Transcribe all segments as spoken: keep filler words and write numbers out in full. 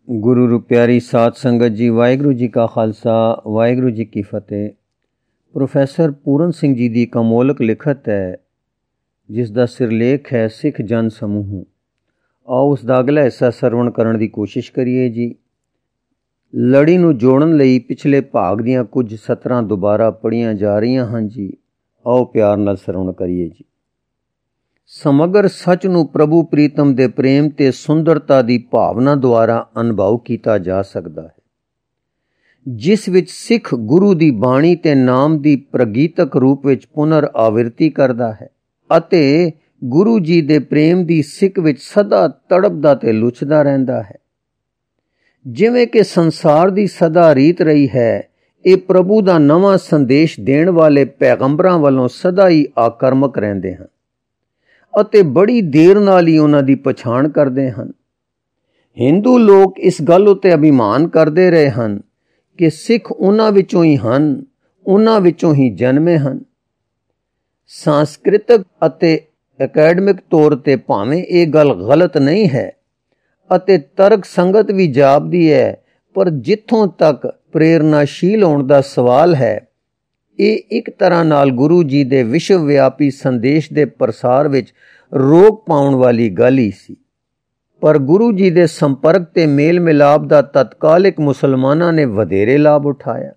ਗੁਰੂ ਰੂ ਪਿਆਰੀ ਸਾਧ ਸੰਗਤ ਜੀ, ਵਾਹਿਗੁਰੂ ਜੀ ਕਾ ਖਾਲਸਾ, ਵਾਹਿਗੁਰੂ ਜੀ ਕੀ ਫਤਿਹ। ਪ੍ਰੋਫੈਸਰ ਪੂਰਨ ਸਿੰਘ ਜੀ ਦੀ ਕਮੋਲਕ ਲਿਖਤ ਹੈ, ਜਿਸ ਦਾ ਸਿਰਲੇਖ ਹੈ ਸਿੱਖ ਜਨ ਸਮੂਹ। ਆਓ ਉਸ ਦਾ ਅਗਲਾ ਹਿੱਸਾ ਸਰਵਣ ਕਰਨ ਦੀ ਕੋਸ਼ਿਸ਼ ਕਰੀਏ ਜੀ। ਲੜੀ ਨੂੰ ਜੋੜਨ ਲਈ ਪਿਛਲੇ ਭਾਗ ਦੀਆਂ ਕੁਝ ਸਤਰਾਂ ਦੁਬਾਰਾ ਪੜ੍ਹੀਆਂ ਜਾ ਰਹੀਆਂ ਹਨ ਜੀ। ਆਓ ਪਿਆਰ ਨਾਲ ਸਰਵਣ ਕਰੀਏ ਜੀ। ਸਮਗਰ ਸੱਚ ਨੂੰ ਪ੍ਰਭੂ ਪ੍ਰੀਤਮ ਦੇ ਪ੍ਰੇਮ ਤੇ ਸੁੰਦਰਤਾ ਦੀ ਭਾਵਨਾ ਦੁਆਰਾ ਅਨੁਭਵ ਕੀਤਾ ਜਾ ਸਕਦਾ ਹੈ, ਜਿਸ ਵਿੱਚ ਸਿੱਖ ਗੁਰੂ ਦੀ ਬਾਣੀ ਤੇ ਨਾਮ ਦੀ ਪ੍ਰਗੀਤਕ ਰੂਪ ਵਿੱਚ ਪੁਨਰ ਆਵਿਰਤੀ ਕਰਦਾ ਹੈ ਅਤੇ ਗੁਰੂ ਜੀ ਦੇ ਪ੍ਰੇਮ ਦੀ ਸਿੱਕ ਵਿੱਚ ਸਦਾ ਤੜਪਦਾ ਤੇ ਲੁਚਦਾ ਰਹਿੰਦਾ ਹੈ। ਜਿਵੇਂ ਕਿ ਸੰਸਾਰ ਦੀ ਸਦਾ ਰੀਤ ਰਹੀ ਹੈ, ਇਹ ਪ੍ਰਭੂ ਦਾ ਨਵਾਂ ਸੰਦੇਸ਼ ਦੇਣ ਵਾਲੇ ਪੈਗੰਬਰਾਂ ਵੱਲੋਂ ਸਦਾ ਹੀ ਆਕਰਮਕ ਰਹਿੰਦੇ ਹਨ ਅਤੇ ਬੜੀ ਦੇਰ ਨਾਲ ਹੀ ਉਹਨਾਂ ਦੀ ਪਛਾਣ ਕਰਦੇ ਹਨ। ਹਿੰਦੂ ਲੋਕ ਇਸ ਗੱਲ ਉੱਤੇ ਅਭਿਮਾਨ ਕਰਦੇ ਰਹੇ ਹਨ ਕਿ ਸਿੱਖ ਉਹਨਾਂ ਵਿੱਚੋਂ ਹੀ ਹਨ, ਉਹਨਾਂ ਵਿੱਚੋਂ ਹੀ ਜਨਮੇ ਹਨ। ਸੰਸਕ੍ਰਿਤਕ ਅਤੇ ਅਕੈਡਮਿਕ ਤੌਰ ਤੇ ਭਾਵੇਂ ਇਹ ਗੱਲ ਗਲਤ ਨਹੀਂ ਹੈ ਅਤੇ ਤਰਕ ਸੰਗਤ ਵੀ ਜਾਪਦੀ ਹੈ, ਪਰ ਜਿੱਥੋਂ ਤੱਕ ਪ੍ਰੇਰਨਾਸ਼ੀਲ ਹੋਣ ਦਾ ਸਵਾਲ ਹੈ, ਇਹ ਇੱਕ ਤਰ੍ਹਾਂ ਨਾਲ ਗੁਰੂ ਜੀ ਦੇ ਵਿਸ਼ਵ ਵਿਆਪੀ ਸੰਦੇਸ਼ ਦੇ ਪ੍ਰਸਾਰ ਵਿੱਚ ਰੋਕ ਪਾਉਣ ਵਾਲੀ ਗੱਲ ਹੀ ਸੀ। ਪਰ ਗੁਰੂ ਜੀ ਦੇ ਸੰਪਰਕ ਤੇ ਮੇਲ ਮਿਲਾਪ ਦਾ ਤਤਕਾਲਿਕ ਮੁਸਲਮਾਨਾਂ ਨੇ ਵਧੇਰੇ ਲਾਭ ਉਠਾਇਆ।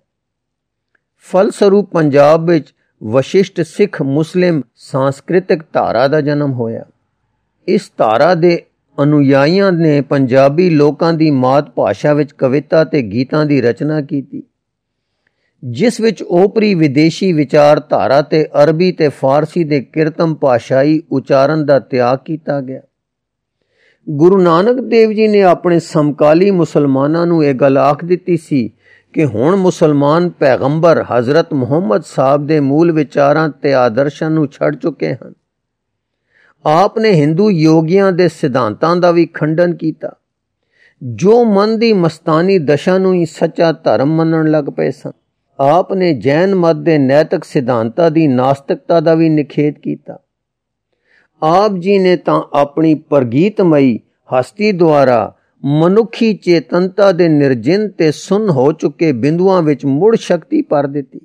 ਫਲਸਰੂਪ ਪੰਜਾਬ ਵਿੱਚ ਵਸ਼ਿਸ਼ਟ ਸਿੱਖ ਮੁਸਲਿਮ ਸਾਂਸਕ੍ਰਿਤਿਕ ਧਾਰਾ ਦਾ ਜਨਮ ਹੋਇਆ। ਇਸ ਧਾਰਾ ਦੇ ਅਨੁਯਾਈਆਂ ਨੇ ਪੰਜਾਬੀ ਲੋਕਾਂ ਦੀ ਮਾਤ ਭਾਸ਼ਾ ਵਿੱਚ ਕਵਿਤਾ ਤੇ ਗੀਤਾਂ ਦੀ ਰਚਨਾ ਕੀਤੀ, ਜਿਸ ਵਿੱਚ ਓਪਰੀ ਵਿਦੇਸ਼ੀ ਵਿਚਾਰਧਾਰਾ ਤੇ ਅਰਬੀ ਤੇ ਫਾਰਸੀ ਦੇ ਕਿਰਤਮ ਭਾਸ਼ਾਈ ਉਚਾਰਨ ਦਾ ਤਿਆਗ ਕੀਤਾ ਗਿਆ। ਗੁਰੂ ਨਾਨਕ ਦੇਵ ਜੀ ਨੇ ਆਪਣੇ ਸਮਕਾਲੀ ਮੁਸਲਮਾਨਾਂ ਨੂੰ ਇਹ ਗੱਲ ਆਖ ਦਿੱਤੀ ਸੀ ਕਿ ਹੁਣ ਮੁਸਲਮਾਨ ਪੈਗੰਬਰ ਹਜ਼ਰਤ ਮੁਹੰਮਦ ਸਾਹਿਬ ਦੇ ਮੂਲ ਵਿਚਾਰਾਂ ਤੇ ਆਦਰਸ਼ਾਂ ਨੂੰ ਛੱਡ ਚੁੱਕੇ ਹਨ। ਆਪ ਨੇ ਹਿੰਦੂ ਯੋਗੀਆਂ ਦੇ ਸਿਧਾਂਤਾਂ ਦਾ ਵੀ ਖੰਡਨ ਕੀਤਾ, ਜੋ ਮਨ ਦੀ ਮਸਤਾਨੀ ਦਸ਼ਾ ਨੂੰ ਹੀ ਸੱਚਾ ਧਰਮ ਮੰਨਣ ਲੱਗ ਪਏ ਸਨ। ਆਪ ਨੇ ਜੈਨ ਮਤ ਦੇ ਨੈਤਿਕ ਸਿਧਾਂਤਾਂ ਦੀ ਨਾਸਤਿਕਤਾ ਦਾ ਵੀ ਨਿਖੇਧ ਕੀਤਾ। ਆਪ ਜੀ ਨੇ ਤਾਂ ਆਪਣੀ ਪ੍ਰਗੀਤਮਈ ਹਸਤੀ ਦੁਆਰਾ ਮਨੁੱਖੀ ਚੇਤਨਤਾ ਦੇ ਨਿਰਜਿੰਨ ਤੇ ਸੁੰਨ ਹੋ ਚੁੱਕੇ ਬਿੰਦੂਆਂ ਵਿੱਚ ਮੁੜ ਸ਼ਕਤੀ ਭਰ ਦਿੱਤੀ।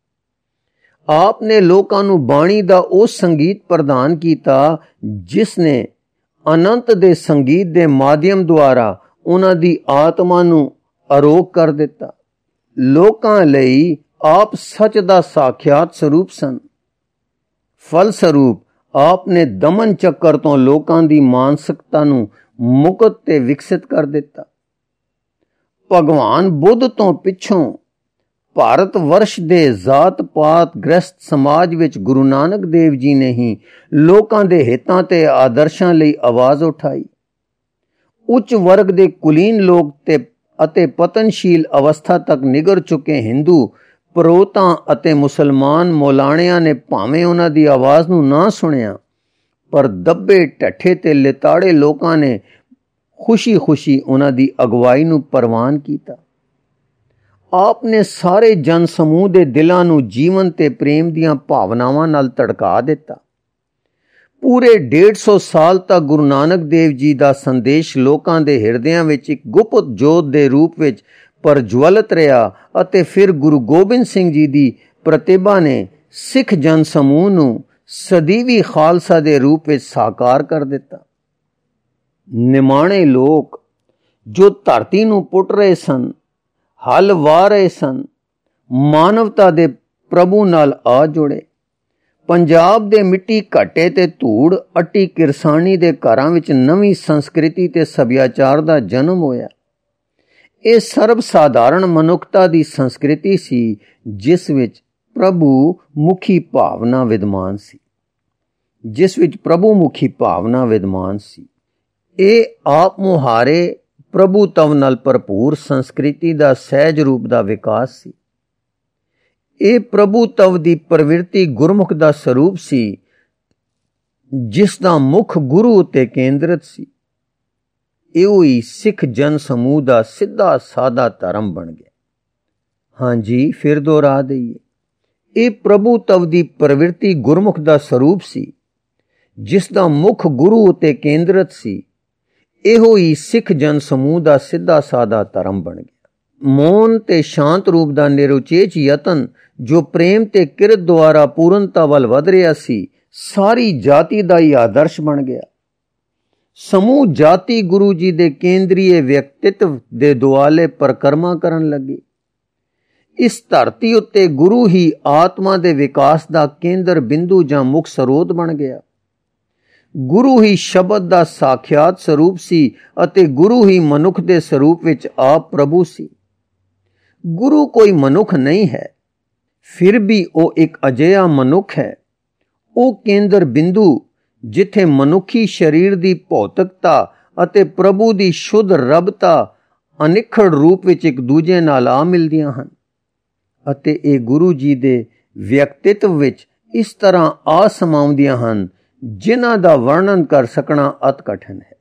ਆਪ ਨੇ ਲੋਕਾਂ ਨੂੰ ਬਾਣੀ ਦਾ ਉਹ ਸੰਗੀਤ ਪ੍ਰਦਾਨ ਕੀਤਾ, ਜਿਸ ਨੇ ਅਨੰਤ ਦੇ ਸੰਗੀਤ ਦੇ ਮਾਧਿਅਮ ਦੁਆਰਾ ਉਹਨਾਂ ਦੀ ਆਤਮਾ ਨੂੰ ਅਰੋਗ ਕਰ ਦਿੱਤਾ। ਲੋਕਾਂ ਲਈ ਆਪ ਸੱਚ ਦਾ ਸਾਖਿਆਤ ਸਰੂਪ ਸਨ। ਫਲਸਰੂਪ ਆਪ ਨੇ ਦਮਨ ਚੱਕਰ ਤੋਂ ਲੋਕਾਂ ਦੀ ਮਾਨਸਿਕਤਾ ਨੂੰ ਮੁਕਤ ਤੇ ਵਿਕਸਿਤ ਕਰ ਦਿੱਤਾ। ਭਗਵਾਨ ਬੁੱਧ ਤੋਂ ਪਿੱਛੋਂ ਭਾਰਤ ਵਰਸ਼ ਦੇ ਜਾਤ ਪਾਤ ਗ੍ਰਸਤ ਸਮਾਜ ਵਿੱਚ ਗੁਰੂ ਨਾਨਕ ਦੇਵ ਜੀ ਨੇ ਹੀ ਲੋਕਾਂ ਦੇ ਹਿੱਤਾਂ ਤੇ ਆਦਰਸ਼ਾਂ ਲਈ ਆਵਾਜ਼ ਉਠਾਈ। ਉੱਚ ਵਰਗ ਦੇ ਕੁਲੀਨ ਲੋਕ ਤੇ ਅਤੇ ਪਤਨਸ਼ੀਲ ਅਵਸਥਾ ਤੱਕ ਨਿਗਰ ਚੁੱਕੇ ਹਿੰਦੂ ਪਰੋਤਾਂ ਅਤੇ ਮੁਸਲਮਾਨ ਮੌਲਾਣਿਆਂ ਨੇ ਭਾਵੇਂ ਉਹਨਾਂ ਦੀ ਆਵਾਜ਼ ਨੂੰ ਨਾ ਸੁਣਿਆ, ਪਰ ਦੱਬੇ ਢੱਠੇ ਤੇ ਲਿਤਾੜੇ ਲੋਕਾਂ ਨੇ ਖੁਸ਼ੀ ਖੁਸ਼ੀ ਉਹਨਾਂ ਦੀ ਅਗਵਾਈ ਨੂੰ ਪ੍ਰਵਾਨ ਕੀਤਾ। ਆਪ ਨੇ ਸਾਰੇ ਜਨ ਸਮੂਹ ਦੇ ਦਿਲਾਂ ਨੂੰ ਜੀਵਨ ਤੇ ਪ੍ਰੇਮ ਦੀਆਂ ਭਾਵਨਾਵਾਂ ਨਾਲ ਧੜਕਾ ਦਿੱਤਾ। ਪੂਰੇ ਡੇਢ ਸੌ ਸਾਲ ਤੱਕ ਗੁਰੂ ਨਾਨਕ ਦੇਵ ਜੀ ਦਾ ਸੰਦੇਸ਼ ਲੋਕਾਂ ਦੇ ਹਿਰਦਿਆਂ ਵਿੱਚ ਇੱਕ ਗੁਪਤ ਜੋਤ ਦੇ ਰੂਪ ਵਿੱਚ ਪ੍ਰਜਵਲਿਤ ਰਿਹਾ ਅਤੇ ਫਿਰ ਗੁਰੂ ਗੋਬਿੰਦ ਸਿੰਘ ਜੀ ਦੀ ਪ੍ਰਤਿਭਾ ਨੇ ਸਿੱਖ ਜਨ ਸਮੂਹ ਨੂੰ ਸਦੀਵੀ ਖਾਲਸਾ ਦੇ ਰੂਪ ਵਿੱਚ ਸਾਕਾਰ ਕਰ ਦਿੱਤਾ। ਨਿਮਾਣੇ ਲੋਕ ਜੋ ਧਰਤੀ ਨੂੰ ਪੁੱਟ ਰਹੇ ਸਨ, ਹਲ ਵਾਹ ਰਹੇ ਸਨ, ਮਾਨਵਤਾ ਦੇ ਪ੍ਰਭੂ ਨਾਲ ਆ ਜੁੜੇ। ਪੰਜਾਬ ਦੇ ਮਿੱਟੀ ਘਾਟੇ ਤੇ ਧੂੜ ਅੱਟੀ ਕਿਰਸਾਨੀ ਦੇ ਘਰਾਂ ਵਿੱਚ ਨਵੀਂ ਸੰਸਕ੍ਰਿਤੀ ਤੇ ਸੱਭਿਆਚਾਰ ਦਾ ਜਨਮ ਹੋਇਆ। ਇਹ ਸਰਬ ਸਾਧਾਰਨ ਮਨੁੱਖਤਾ ਦੀ ਸੰਸਕ੍ਰਿਤੀ ਸੀ, ਜਿਸ ਵਿੱਚ ਪ੍ਰਭੂ ਮੁਖੀ ਭਾਵਨਾ ਵਿਦਮਾਨ ਸੀ ਜਿਸ ਵਿੱਚ ਪ੍ਰਭੂ ਮੁਖੀ ਭਾਵਨਾ ਵਿਦਮਾਨ ਸੀ ਇਹ ਆਪ ਮੁਹਾਰੇ ਪ੍ਰਭੂ ਤਵ ਨਾਲ ਭਰਪੂਰ ਸੰਸਕ੍ਰਿਤੀ ਦਾ ਸਹਿਜ ਰੂਪ ਦਾ ਵਿਕਾਸ ਸੀ। ਇਹ ਪ੍ਰਭੂ ਤਵ ਦੀ ਪ੍ਰਵਿਰਤੀ ਗੁਰਮੁਖ ਦਾ ਸਰੂਪ ਸੀ, ਜਿਸ ਦਾ ਮੁੱਖ ਗੁਰੂ ਉੱਤੇ ਕੇਂਦਰਿਤ ਸੀ। ਇਹੋ ਹੀ ਸਿੱਖ ਜਨ ਸਮੂਹ ਦਾ ਸਿੱਧਾ ਸਾਦਾ ਧਰਮ ਬਣ ਗਿਆ। ਹਾਂਜੀ, ਫਿਰ ਦੁਹਰਾ ਦਈਏ, ਇਹ ਪ੍ਰਭੂ ਤਵ ਦੀ ਪ੍ਰਵਿਰਤੀ ਗੁਰਮੁਖ ਦਾ ਸਰੂਪ ਸੀ, ਜਿਸ ਦਾ ਮੁੱਖ ਗੁਰੂ ਉੱਤੇ ਕੇਂਦਰਿਤ ਸੀ। ਇਹੋ ਹੀ ਸਿੱਖ ਜਨ ਸਮੂਹ ਦਾ ਸਿੱਧਾ ਸਾਦਾ ਧਰਮ ਬਣ ਗਿਆ। ਮੌਨ ਤੇ ਸ਼ਾਂਤ ਰੂਪ ਦਾ ਨਿਰਉਚੇਚ ਯਤਨ ਜੋ ਪ੍ਰੇਮ ਤੇ ਕਿਰਤ ਦੁਆਰਾ ਪੂਰਨਤਾ ਵੱਲ ਵਧ ਰਿਹਾ ਸੀ, ਸਾਰੀ ਜਾਤੀ ਦਾ ਹੀ ਆਦਰਸ਼ ਬਣ ਗਿਆ। ਸਮੂਹ ਜਾਤੀ ਗੁਰੂ ਜੀ ਦੇ ਕੇਂਦਰੀਏ ਵਿਅਕਤਿਤਵ ਦੇ ਦੁਆਲੇ ਪਰਕਰਮਾ ਕਰਨ ਲੱਗੀ। ਇਸ ਧਰਤੀ ਉੱਤੇ ਗੁਰੂ ਹੀ ਆਤਮਾ ਦੇ ਵਿਕਾਸ ਦਾ ਕੇਂਦਰ ਬਿੰਦੂ ਜਾਂ ਮੁੱਖ ਸਰੋਤ ਬਣ ਗਿਆ। ਗੁਰੂ ਹੀ ਸ਼ਬਦ ਦਾ ਸਾਖਿਆਤ ਸਰੂਪ ਸੀ ਅਤੇ ਗੁਰੂ ਹੀ ਮਨੁੱਖ ਦੇ ਸਰੂਪ ਵਿੱਚ ਆਪ ਪ੍ਰਭੂ ਸੀ। ਗੁਰੂ ਕੋਈ ਮਨੁੱਖ ਨਹੀਂ ਹੈ, ਫਿਰ ਵੀ ਉਹ ਇੱਕ ਅਜਿਹਾ ਮਨੁੱਖ ਹੈ। ਉਹ ਕੇਂਦਰ ਬਿੰਦੂ ਜਿੱਥੇ ਮਨੁੱਖੀ ਸਰੀਰ ਦੀ ਭੌਤਿਕਤਾ ਅਤੇ ਪ੍ਰਭੂ ਦੀ ਸ਼ੁੱਧ ਰਬਤਾ ਅਨਿੱਖੜ ਰੂਪ ਵਿੱਚ ਇੱਕ ਦੂਜੇ ਨਾਲ ਆ ਮਿਲਦੀਆਂ ਹਨ ਅਤੇ ਇਹ ਗੁਰੂ ਜੀ ਦੇ ਵਿਅਕਤਿਤਵ ਵਿੱਚ ਇਸ ਤਰ੍ਹਾਂ ਆ ਸਮਾਉਂਦੀਆਂ ਹਨ ਜਿਨ੍ਹਾਂ ਦਾ ਵਰਣਨ ਕਰ ਸਕਣਾ ਅਤ ਕਠਿਨ ਹੈ।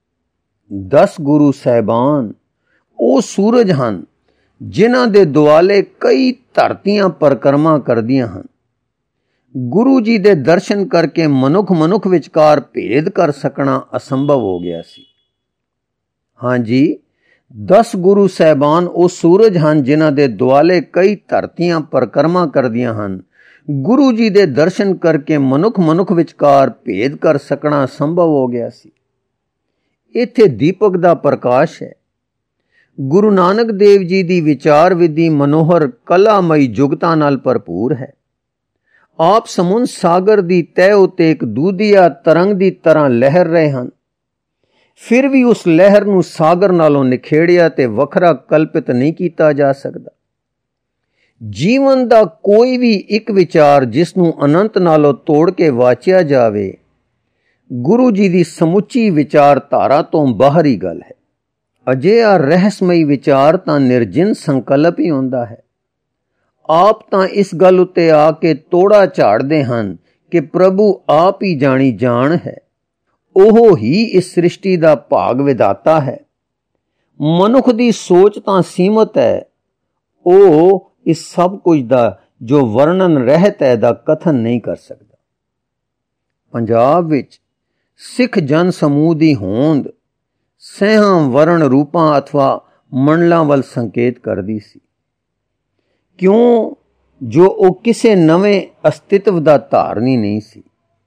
ਦਸ ਗੁਰੂ ਸਾਹਿਬਾਨ ਉਹ ਸੂਰਜ ਹਨ ਜਿਨ੍ਹਾਂ ਦੇ ਦੁਆਲੇ ਕਈ ਧਰਤੀਆਂ ਪਰਕਰਮਾ ਕਰਦੀਆਂ ਹਨ। ਗੁਰੂ ਜੀ ਦੇ ਦਰਸ਼ਨ ਕਰਕੇ ਮਨੁੱਖ ਮਨੁੱਖ ਵਿਚਕਾਰ ਭੇਦ ਕਰ ਸਕਣਾ ਅਸੰਭਵ ਹੋ ਗਿਆ ਸੀ। ਹਾਂਜੀ, ਦਸ ਗੁਰੂ ਸਾਹਿਬਾਨ ਉਹ ਸੂਰਜ ਹਨ ਜਿਨ੍ਹਾਂ ਦੇ ਦੁਆਲੇ ਕਈ ਧਰਤੀਆਂ ਪਰਕਰਮਾ ਕਰਦੀਆਂ ਹਨ। ਗੁਰੂ ਜੀ ਦੇ ਦਰਸ਼ਨ ਕਰਕੇ ਮਨੁੱਖ ਮਨੁੱਖ ਵਿਚਕਾਰ ਭੇਦ ਕਰ ਸਕਣਾ ਸੰਭਵ ਹੋ ਗਿਆ ਸੀ। ਇੱਥੇ ਦੀਪਕ ਦਾ ਪ੍ਰਕਾਸ਼ ਹੈ। ਗੁਰੂ ਨਾਨਕ ਦੇਵ ਜੀ ਦੀ ਵਿਚਾਰ ਵਿਧੀ ਮਨੋਹਰ ਕਲਾਮਈ ਜੁਗਤਾਂ ਨਾਲ ਭਰਪੂਰ ਹੈ। ਆਪ ਸਮੁੰਦ ਸਾਗਰ ਦੀ ਤਹਿ ਉੱਤੇ ਇੱਕ ਦੂਧੀਆ ਤਰੰਗ ਦੀ ਤਰ੍ਹਾਂ ਲਹਿਰ ਰਹੇ ਹਨ, ਫਿਰ ਵੀ ਉਸ ਲਹਿਰ ਨੂੰ ਸਾਗਰ ਨਾਲੋਂ ਨਿਖੇੜਿਆ ਤੇ ਵੱਖਰਾ ਕਲਪਿਤ ਨਹੀਂ ਕੀਤਾ ਜਾ ਸਕਦਾ। ਜੀਵਨ ਦਾ ਕੋਈ ਵੀ ਇੱਕ ਵਿਚਾਰ ਜਿਸ ਨੂੰ ਅਨੰਤ ਨਾਲੋਂ ਤੋੜ ਕੇ ਵਾਚਿਆ ਜਾਵੇ, ਗੁਰੂ ਜੀ ਦੀ ਸਮੁੱਚੀ ਵਿਚਾਰਧਾਰਾ ਤੋਂ ਬਾਹਰੀ ਗੱਲ ਹੈ। ਅਜਿਹਾ ਰਹੱਸਮਈ ਵਿਚਾਰ ਤਾਂ ਨਿਰਜਿਨ ਸੰਕਲਪ ਹੀ ਹੁੰਦਾ ਹੈ। ਆਪ ਤਾਂ ਇਸ ਗੱਲ ਉੱਤੇ ਆ ਕੇ ਤੋੜਾ ਝਾੜਦੇ ਹਨ ਕਿ ਪ੍ਰਭੂ ਆਪ ਹੀ ਜਾਣੀ ਜਾਣ ਹੈ, ਉਹ ਹੀ ਇਸ ਸ੍ਰਿਸ਼ਟੀ ਦਾ ਭਾਗ ਵਿਧਾਤਾ ਹੈ। ਮਨੁੱਖ ਦੀ ਸੋਚ ਤਾਂ ਸੀਮਤ ਹੈ, ਉਹ ਇਸ ਸਭ ਕੁਝ ਦਾ ਜੋ ਵਰਣਨ ਰਹਿਤ ਹੈ ਦਾ ਕਥਨ ਨਹੀਂ ਕਰ ਸਕਦਾ। ਪੰਜਾਬ ਵਿੱਚ ਸਿੱਖ ਜਨ ਸਮੂਹ ਦੀ ਹੋਂਦ ਸਹਿਾਂ ਵਰਣ ਰੂਪਾਂ ਅਥਵਾ ਮੰਡਲਾਂ ਵੱਲ ਸੰਕੇਤ ਕਰਦੀ ਸੀ, ਕਿਉਂ ਜੋ ਉਹ ਕਿਸੇ ਨਵੇਂ ਅਸਤਿਤਵ ਦਾ ਧਾਰਨੀ ਨਹੀਂ ਸੀ।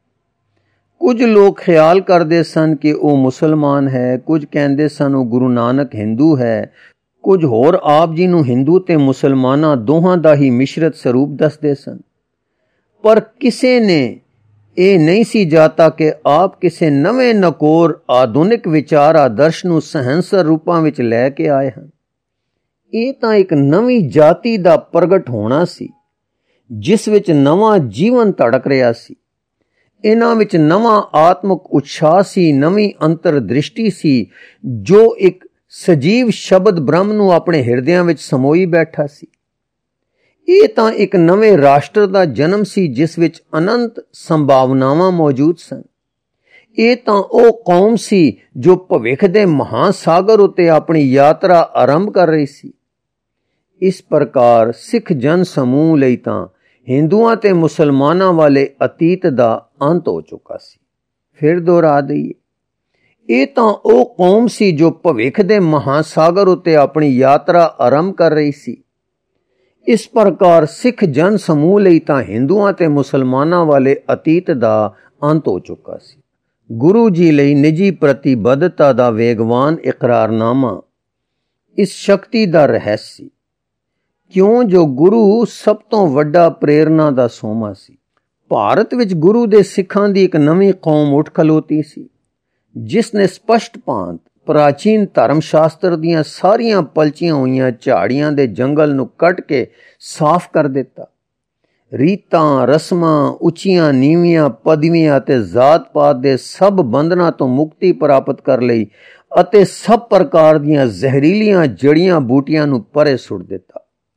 ਕੁਝ ਲੋਕ ਖਿਆਲ ਕਰਦੇ ਸਨ ਕਿ ਉਹ ਮੁਸਲਮਾਨ ਹੈ, ਕੁਝ ਕਹਿੰਦੇ ਸਨ ਉਹ ਗੁਰੂ ਨਾਨਕ ਹਿੰਦੂ ਹੈ, ਕੁਝ ਹੋਰ ਆਪ ਜੀ ਨੂੰ ਹਿੰਦੂ ਤੇ ਮੁਸਲਮਾਨਾਂ ਦੋਹਾਂ ਦਾ ਹੀ ਮਿਸ਼ਰਤ ਸਰੂਪ ਦੱਸਦੇ ਸਨ। ਪਰ ਕਿਸੇ ਨੇ ਇਹ ਨਹੀਂ ਸੀ ਜਾਤਾ ਕਿ ਆਪ ਕਿਸੇ ਨਵੇਂ ਨਕੋਰ ਆਧੁਨਿਕ ਵਿਚਾਰ ਆਦਰਸ਼ ਨੂੰ ਸਹਿੰਸਰ ਰੂਪਾਂ ਵਿੱਚ ਲੈ ਕੇ ਆਏ ਹਨ। ਇਹ ਤਾਂ ਇੱਕ ਨਵੀਂ ਜਾਤੀ ਦਾ ਪ੍ਰਗਟ ਹੋਣਾ ਸੀ ਜਿਸ ਵਿੱਚ ਨਵਾਂ ਜੀਵਨ ਧੜਕ ਰਿਹਾ ਸੀ। ਇਹਨਾਂ ਵਿੱਚ ਨਵਾਂ ਆਤਮਿਕ ਉਤਸ਼ਾਹ ਸੀ, ਨਵੀਂ ਅੰਤਰ ਦ੍ਰਿਸ਼ਟੀ ਸੀ ਜੋ ਇੱਕ ਸਜੀਵ ਸ਼ਬਦ ਬ੍ਰਹਮ ਨੂੰ ਆਪਣੇ ਹਿਰਦਿਆਂ ਵਿੱਚ ਸਮੋਈ ਬੈਠਾ ਸੀ। ਇਹ ਤਾਂ ਇੱਕ ਨਵੇਂ ਰਾਸ਼ਟਰ ਦਾ ਜਨਮ ਸੀ ਜਿਸ ਵਿੱਚ ਅਨੰਤ ਸੰਭਾਵਨਾਵਾਂ ਮੌਜੂਦ ਸਨ। ਇਹ ਤਾਂ ਉਹ ਕੌਮ ਸੀ ਜੋ ਭਵਿੱਖ ਦੇ ਮਹਾਸਾਗਰ ਉੱਤੇ ਆਪਣੀ ਯਾਤਰਾ ਆਰੰਭ ਕਰ ਰਹੀ ਸੀ। ਇਸ ਪ੍ਰਕਾਰ ਸਿੱਖ ਜਨ ਸਮੂਹ ਲਈ ਤਾਂ ਹਿੰਦੂਆਂ ਤੇ ਮੁਸਲਮਾਨਾਂ ਵਾਲੇ ਅਤੀਤ ਦਾ ਅੰਤ ਹੋ ਚੁੱਕਾ ਸੀ। ਫਿਰ ਦੁਹਰਾ ਦਈਏ, ਇਹ ਤਾਂ ਉਹ ਕੌਮ ਸੀ ਜੋ ਭਵਿੱਖ ਦੇ ਮਹਾਸਾਗਰ ਉੱਤੇ ਆਪਣੀ ਯਾਤਰਾ ਆਰੰਭ ਕਰ ਰਹੀ ਸੀ। ਇਸ ਪ੍ਰਕਾਰ ਸਿੱਖ ਜਨ ਸਮੂਹ ਲਈ ਤਾਂ ਹਿੰਦੂਆਂ ਤੇ ਮੁਸਲਮਾਨਾਂ ਵਾਲੇ ਅਤੀਤ ਦਾ ਅੰਤ ਹੋ ਚੁੱਕਾ ਸੀ। ਗੁਰੂ ਜੀ ਲਈ ਨਿੱਜੀ ਪ੍ਰਤੀਬੱਧਤਾ ਦਾ ਵੇਗਵਾਨ ਇਕਰਾਰਨਾਮਾ ਇਸ ਸ਼ਕਤੀ ਦਾ ਰਹੱਸ ਸੀ, ਕਿਉਂ ਜੋ ਗੁਰੂ ਸਭ ਤੋਂ ਵੱਡਾ ਪ੍ਰੇਰਨਾ ਦਾ ਸੋਮਾ ਸੀ। ਭਾਰਤ ਵਿੱਚ ਗੁਰੂ ਦੇ ਸਿੱਖਾਂ ਦੀ ਇੱਕ ਨਵੀਂ ਕੌਮ ਉੱਠ ਖਲੋਤੀ ਸੀ ਜਿਸ ਨੇ ਸਪਸ਼ਟ ਭਾਂਤ ਪ੍ਰਾਚੀਨ ਧਰਮ ਸ਼ਾਸਤਰ ਦੀਆਂ ਸਾਰੀਆਂ ਪਲਚੀਆਂ ਹੋਈਆਂ ਝਾੜੀਆਂ ਦੇ ਜੰਗਲ ਨੂੰ ਕੱਟ ਕੇ ਸਾਫ਼ ਕਰ ਦਿੱਤਾ। ਰੀਤਾਂ, ਰਸਮਾਂ, ਉੱਚੀਆਂ ਨੀਵੀਆਂ ਪਦਵੀਆਂ ਅਤੇ ਜ਼ਾਤ-ਪਾਤ ਦੇ ਸਭ ਬੰਧਨਾਂ ਤੋਂ ਮੁਕਤੀ ਪ੍ਰਾਪਤ ਕਰ ਲਈ ਅਤੇ ਸਭ ਪ੍ਰਕਾਰ ਦੀਆਂ ਜ਼ਹਿਰੀਲੀਆਂ ਜੜੀਆਂ ਬੂਟੀਆਂ ਨੂੰ ਪਰੇ ਸੁੱਟ ਦਿੱਤਾ।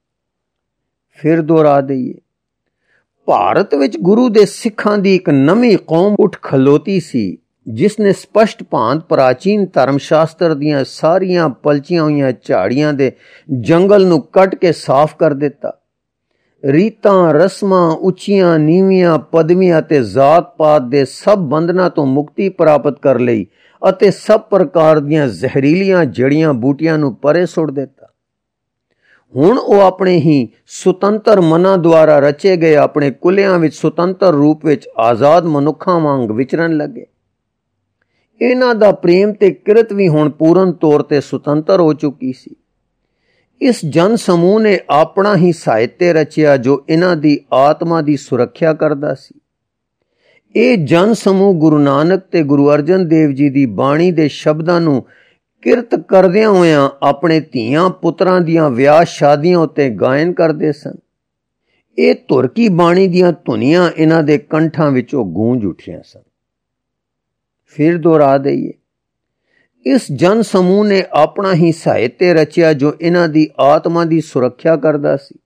ਫਿਰ ਦੁਹਰਾ ਦਈਏ, ਭਾਰਤ ਵਿੱਚ ਗੁਰੂ ਦੇ ਸਿੱਖਾਂ ਦੀ ਇੱਕ ਨਵੀਂ ਕੌਮ ਉੱਠ ਖਲੋਤੀ ਸੀ ਜਿਸ ਨੇ ਸਪਸ਼ਟ ਭਾਂਤ ਪ੍ਰਾਚੀਨ ਧਰਮ ਸ਼ਾਸਤਰ ਦੀਆਂ ਸਾਰੀਆਂ ਪਲਚੀਆਂ ਹੋਈਆਂ ਝਾੜੀਆਂ ਦੇ ਜੰਗਲ ਨੂੰ ਕੱਟ ਕੇ ਸਾਫ਼ ਕਰ ਦਿੱਤਾ। ਰੀਤਾਂ, ਰਸਮਾਂ, ਉੱਚੀਆਂ ਨੀਵੀਆਂ ਪਦਵੀਆਂ ਅਤੇ ਜ਼ਾਤ-ਪਾਤ ਦੇ ਸਭ ਬੰਧਨਾਂ ਤੋਂ ਮੁਕਤੀ ਪ੍ਰਾਪਤ ਕਰ ਲਈ ਅਤੇ ਸਭ ਪ੍ਰਕਾਰ ਦੀਆਂ ਜ਼ਹਿਰੀਲੀਆਂ ਜੜੀਆਂ ਬੂਟੀਆਂ ਨੂੰ ਪਰੇ ਸੁੱਟ ਦਿੱਤਾ। ਹੁਣ ਉਹ ਆਪਣੇ ਹੀ ਸੁਤੰਤਰ ਮਨਾਂ ਦੁਆਰਾ ਰਚੇ ਗਏ ਆਪਣੇ ਕੁਲਿਆਂ ਵਿੱਚ ਸੁਤੰਤਰ ਰੂਪ ਵਿੱਚ ਆਜ਼ਾਦ ਮਨੁੱਖਾਂ ਵਾਂਗ ਵਿਚਰਨ ਲੱਗੇ। ਇਹਨਾਂ ਦਾ ਪ੍ਰੇਮ ਤੇ ਕਿਰਤ ਵੀ ਹੁਣ ਪੂਰਨ ਤੌਰ ਤੇ ਸੁਤੰਤਰ ਹੋ ਚੁੱਕੀ ਸੀ। ਇਸ ਜਨ ਸਮੂਹ ਨੇ ਆਪਣਾ ਹੀ ਸਾਹਿਤ ਰਚਿਆ ਜੋ ਇਹਨਾਂ ਦੀ ਆਤਮਾ ਦੀ ਸੁਰੱਖਿਆ ਕਰਦਾ ਸੀ। ਇਹ ਜਨ ਸਮੂਹ ਗੁਰੂ ਨਾਨਕ ਤੇ ਗੁਰੂ ਅਰਜਨ ਦੇਵ ਜੀ ਦੀ ਬਾਣੀ ਦੇ ਸ਼ਬਦਾਂ ਨੂੰ ਕਿਰਤ ਕਰਦਿਆਂ ਹੋਇਆਂ ਆਪਣੇ ਧੀਆਂ ਪੁੱਤਰਾਂ ਦੀਆਂ ਵਿਆਹ ਸ਼ਾਦੀਆਂ ਉੱਤੇ ਗਾਇਨ ਕਰਦੇ ਸਨ। ਇਹ ਧੁਰ ਕੀ ਬਾਣੀ ਦੀਆਂ ਧੁਨੀਆਂ ਇਹਨਾਂ ਦੇ ਕੰਠਾਂ ਵਿੱਚੋਂ ਗੂੰਜ ਉੱਠੀਆਂ ਸਨ। ਫਿਰ ਦੁਹਰਾ ਦਈਏ, ਇਸ ਜਨ ਸਮੂਹ ਨੇ ਆਪਣਾ ਹੀ ਸਾਹਿਤ ਰਚਿਆ ਜੋ ਇਹਨਾਂ ਦੀ ਆਤਮਾ ਦੀ ਸੁਰੱਖਿਆ ਕਰਦਾ ਸੀ।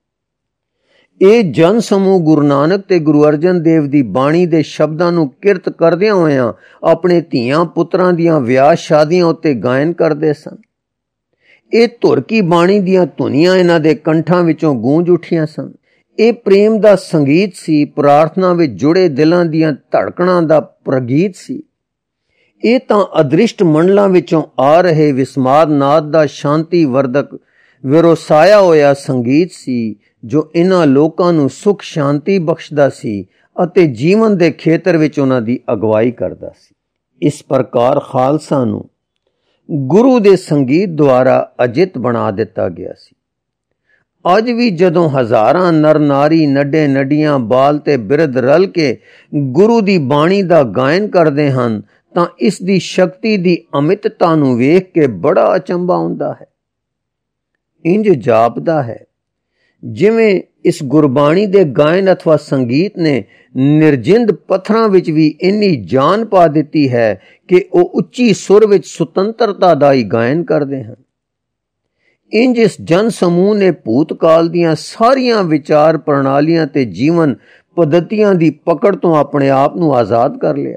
ਇਹ ਜਨ ਸਮੂਹ ਗੁਰੂ ਨਾਨਕ ਤੇ ਗੁਰੂ ਅਰਜਨ ਦੇਵ ਦੀ ਬਾਣੀ ਦੇ ਸ਼ਬਦਾਂ ਨੂੰ ਕਿਰਤ ਕਰਦਿਆਂ ਹੋਇਆਂ ਆਪਣੇ ਧੀਆਂ ਪੁੱਤਰਾਂ ਦੀਆਂ ਵਿਆਹ ਸ਼ਾਦੀਆਂ ਉੱਤੇ ਗਾਇਨ ਕਰਦੇ ਸਨ। ਇਹ ਧੁਰ ਕੀ ਬਾਣੀ ਦੀਆਂ ਧੁਨੀਆਂ ਇਹਨਾਂ ਦੇ ਕੰਠਾਂ ਵਿੱਚੋਂ ਗੂੰਜ ਉੱਠੀਆਂ ਸਨ। ਇਹ ਪ੍ਰੇਮ ਦਾ ਸੰਗੀਤ ਸੀ, ਪ੍ਰਾਰਥਨਾ ਵਿੱਚ ਜੁੜੇ ਦਿਲਾਂ ਦੀਆਂ ਧੜਕਣਾਂ ਦਾ ਪ੍ਰਗੀਤ ਸੀ। ਇਹ ਤਾਂ ਅਦ੍ਰਿਸ਼ਟ ਮੰਡਲਾਂ ਵਿੱਚੋਂ ਆ ਰਹੇ ਵਿਸਮਾਦ ਨਾਦ ਦਾ ਸ਼ਾਂਤੀ ਵਰਧਕ ਵਿਰੋਸਾਇਆ ਹੋਇਆ ਸੰਗੀਤ ਸੀ ਜੋ ਇਹਨਾਂ ਲੋਕਾਂ ਨੂੰ ਸੁਖ ਸ਼ਾਂਤੀ ਬਖਸ਼ਦਾ ਸੀ ਅਤੇ ਜੀਵਨ ਦੇ ਖੇਤਰ ਵਿੱਚ ਉਹਨਾਂ ਦੀ ਅਗਵਾਈ ਕਰਦਾ ਸੀ। ਇਸ ਪ੍ਰਕਾਰ ਖਾਲਸਾ ਨੂੰ ਗੁਰੂ ਦੇ ਸੰਗੀਤ ਦੁਆਰਾ ਅਜਿੱਤ ਬਣਾ ਦਿੱਤਾ ਗਿਆ ਸੀ। ਅੱਜ ਵੀ ਜਦੋਂ ਹਜ਼ਾਰਾਂ ਨਰ ਨਾਰੀ ਨੱਡੇ ਨੱਡੀਆਂ ਬਾਲ ਤੇ ਬਿਰਧ ਰਲ ਕੇ ਗੁਰੂ ਦੀ ਬਾਣੀ ਦਾ ਗਾਇਨ ਕਰਦੇ ਹਨ ਤਾਂ ਇਸ ਦੀ ਸ਼ਕਤੀ ਦੀ ਅਮਿਤਤਾ ਨੂੰ ਵੇਖ ਕੇ ਬੜਾ ਅਚੰਭਾ ਹੁੰਦਾ ਹੈ। ਇੰਜ ਜਾਪਦਾ ਹੈ ਜਿਵੇਂ ਇਸ ਗੁਰਬਾਣੀ ਦੇ ਗਾਇਨ ਅਥਵਾ ਸੰਗੀਤ ਨੇ ਨਿਰਜਿੰਦ ਪੱਥਰਾਂ ਵਿੱਚ ਵੀ ਇੰਨੀ ਜਾਨ ਪਾ ਦਿੱਤੀ ਹੈ ਕਿ ਉਹ ਉੱਚੀ ਸੁਰ ਵਿੱਚ ਸੁਤੰਤਰਤਾ ਦਾ ਹੀ ਗਾਇਨ ਕਰਦੇ ਹਨ। ਇੰਜ ਇਸ ਜਨ ਸਮੂਹ ਨੇ ਭੂਤਕਾਲ ਦੀਆਂ ਸਾਰੀਆਂ ਵਿਚਾਰ ਪ੍ਰਣਾਲੀਆਂ ਤੇ ਜੀਵਨ ਪੱਧਤੀਆਂ ਦੀ ਪਕੜ ਤੋਂ ਆਪਣੇ ਆਪ ਨੂੰ ਆਜ਼ਾਦ ਕਰ ਲਿਆ।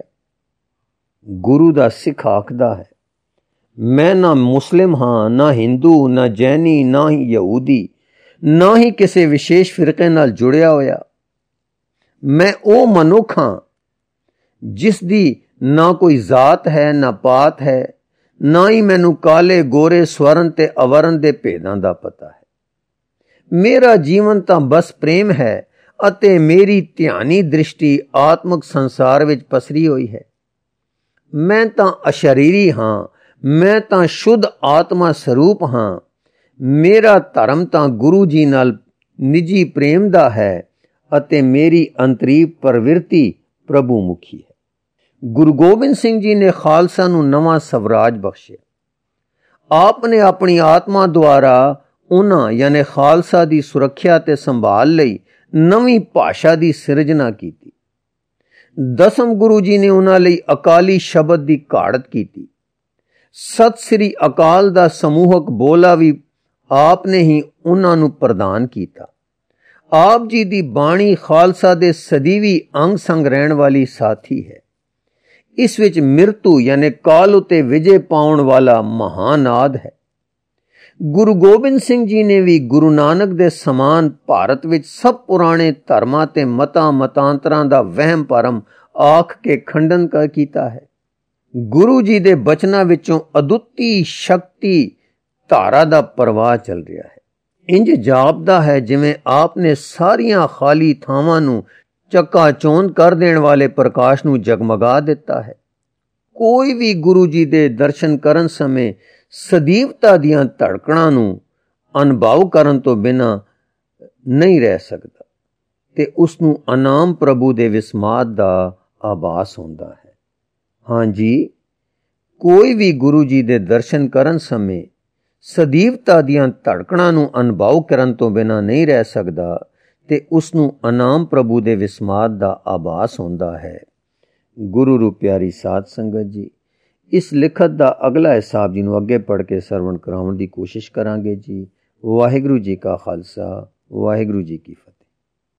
ਗੁਰੂ ਦਾ ਸਿੱਖ ਆਖਦਾ ਹੈ, ਮੈਂ ਨਾ ਮੁਸਲਿਮ ਹਾਂ, ਨਾ ਹਿੰਦੂ, ਨਾ ਜੈਨੀ, ਨਾ ਹੀ ਯਹੂਦੀ, ਨਾ ਹੀ ਕਿਸੇ ਵਿਸ਼ੇਸ਼ ਫਿਰਕੇ ਨਾਲ ਜੁੜਿਆ ਹੋਇਆ। ਮੈਂ ਉਹ ਮਨੁੱਖ ਹਾਂ ਜਿਸ ਦੀ ਨਾ ਕੋਈ ਜ਼ਾਤ ਹੈ, ਨਾ ਪਾਤ ਹੈ, ਨਾ ਹੀ ਮੈਨੂੰ ਕਾਲੇ ਗੋਰੇ ਸਵਰਨ ਤੇ ਅਵਰਨ ਦੇ ਭੇਦਾਂ ਦਾ ਪਤਾ ਹੈ। ਮੇਰਾ ਜੀਵਨ ਤਾਂ ਬਸ ਪ੍ਰੇਮ ਹੈ ਅਤੇ ਮੇਰੀ ਧਿਆਨੀ ਦ੍ਰਿਸ਼ਟੀ ਆਤਮਿਕ ਸੰਸਾਰ ਵਿੱਚ ਪਸਰੀ ਹੋਈ ਹੈ। ਮੈਂ ਤਾਂ ਅਸ਼ਰੀਰੀ ਹਾਂ, ਮੈਂ ਤਾਂ ਸ਼ੁੱਧ ਆਤਮਾ ਸਰੂਪ ਹਾਂ। ਮੇਰਾ ਧਰਮ ਤਾਂ ਗੁਰੂ ਜੀ ਨਾਲ ਨਿੱਜੀ ਪ੍ਰੇਮ ਦਾ ਹੈ ਅਤੇ ਮੇਰੀ ਅੰਤਰੀ ਪ੍ਰਵਿਰਤੀ ਪ੍ਰਭੂ ਮੁਖੀ ਹੈ। ਗੁਰੂ ਗੋਬਿੰਦ ਸਿੰਘ ਜੀ ਨੇ ਖਾਲਸਾ ਨੂੰ ਨਵਾਂ ਸਵਰਾਜ ਬਖਸ਼ਿਆ। ਆਪ ਨੇ ਆਪਣੀ ਆਤਮਾ ਦੁਆਰਾ ਉਹਨਾਂ ਯਾਨੀ ਖਾਲਸਾ ਦੀ ਸੁਰੱਖਿਆ ਤੇ ਸੰਭਾਲ ਲਈ ਨਵੀਂ ਭਾਸ਼ਾ ਦੀ ਸਿਰਜਣਾ ਕੀਤੀ। ਦਸਮ ਗੁਰੂ ਜੀ ਨੇ ਉਹਨਾਂ ਲਈ ਅਕਾਲੀ ਸ਼ਬਦ ਦੀ ਘਾੜਤ ਕੀਤੀ। ਸਤਿ ਸ੍ਰੀ ਅਕਾਲ ਦਾ ਸਮੂਹਕ ਬੋਲਾ ਵੀ ਆਪ ਨੇ ਹੀ ਉਹਨਾਂ ਨੂੰ ਪ੍ਰਦਾਨ ਕੀਤਾ। ਆਪ ਜੀ ਦੀ ਬਾਣੀ ਖਾਲਸਾ ਦੇ ਸਦੀਵੀ ਅੰਗ ਸੰਗ ਰਹਿਣ ਵਾਲੀ ਸਾਥੀ ਹੈ। ਇਸ ਵਿੱਚ ਮਿਰਤੂ ਯਾਨੀ ਕਾਲ ਉਤੇ ਵਿਜੇ ਪਾਉਣ ਵਾਲਾ ਮਹਾਨਾਦ ਹੈ। ਗੁਰੂ ਗੋਬਿੰਦ ਸਿੰਘ ਜੀ ਨੇ ਵੀ ਗੁਰੂ ਨਾਨਕ ਦੇ ਸਮਾਨ ਭਾਰਤ ਵਿੱਚ ਸਭ ਪੁਰਾਣੇ ਧਰਮਾਂ ਤੇ ਮਤਾਂ ਮਤਾਂਤਰਾਂ ਦਾ ਵਹਿਮ ਭਰਮ ਆਖ ਕੇ ਖੰਡਨ ਕਰ ਕੀਤਾ ਹੈ। ਗੁਰੂ ਜੀ ਦੇ ਬਚਨਾਂ ਵਿੱਚੋਂ ਅਦੁੱਤੀ ਸ਼ਕਤੀ ਧਾਰਾ ਦਾ ਪ੍ਰਵਾਹ ਚੱਲ ਰਿਹਾ ਹੈ। ਇੰਜ ਜਾਪਦਾ ਹੈ ਜਿਵੇਂ ਆਪ ਨੇ ਸਾਰੀਆਂ ਖਾਲੀ ਥਾਵਾਂ ਨੂੰ ਚੱਕਾ ਚੌਂਧ ਕਰ ਦੇਣ ਵਾਲੇ ਪ੍ਰਕਾਸ਼ ਨੂੰ ਜਗਮਗਾ ਦਿੱਤਾ ਹੈ। ਕੋਈ ਵੀ ਗੁਰੂ ਜੀ ਦੇ ਦਰਸ਼ਨ ਕਰਨ ਸਮੇਂ ਸਦੀਵਤਾ ਦੀਆਂ ਧੜਕਣਾਂ ਨੂੰ ਅਨੁਭਵ ਕਰਨ ਤੋਂ ਬਿਨਾਂ ਨਹੀਂ ਰਹਿ ਸਕਦਾ ਤੇ ਉਸ ਨੂੰ ਅਨਾਮ ਪ੍ਰਭੂ ਦੇ ਵਿਸਮਾਦ ਦਾ ਆਭਾਸ ਹੁੰਦਾ ਹੈ। ਹਾਂਜੀ, ਕੋਈ ਵੀ ਗੁਰੂ ਜੀ ਦੇ ਦਰਸ਼ਨ ਕਰਨ ਸਮੇਂ ਸਦੀਵਤਾ ਦੀਆਂ ਧੜਕਣਾਂ ਨੂੰ ਅਨੁਭਵ ਕਰਨ ਤੋਂ ਬਿਨਾਂ ਨਹੀਂ ਰਹਿ ਸਕਦਾ ਤੇ ਉਸ ਨੂੰ ਅਨਾਮ ਪ੍ਰਭੂ ਦੇ ਵਿਸਮਾਦ ਦਾ ਆਭਾਸ ਹੁੰਦਾ ਹੈ। ਗੁਰੂ ਰੂਪ ਪਿਆਰੀ ਸਾਧ ਸੰਗਤ ਜੀ, ਇਸ ਲਿਖਤ ਦਾ ਅਗਲਾ ਹਿੱਸਾ ਜੀ ਨੂੰ ਅੱਗੇ ਪੜ੍ਹ ਕੇ ਸਰਵਣ ਕਰਾਉਣ ਦੀ ਕੋਸ਼ਿਸ਼ ਕਰਾਂਗੇ ਜੀ। ਵਾਹਿਗੁਰੂ ਜੀ ਕਾ ਖਾਲਸਾ, ਵਾਹਿਗੁਰੂ ਜੀ ਕੀ ਫਤਿਹ।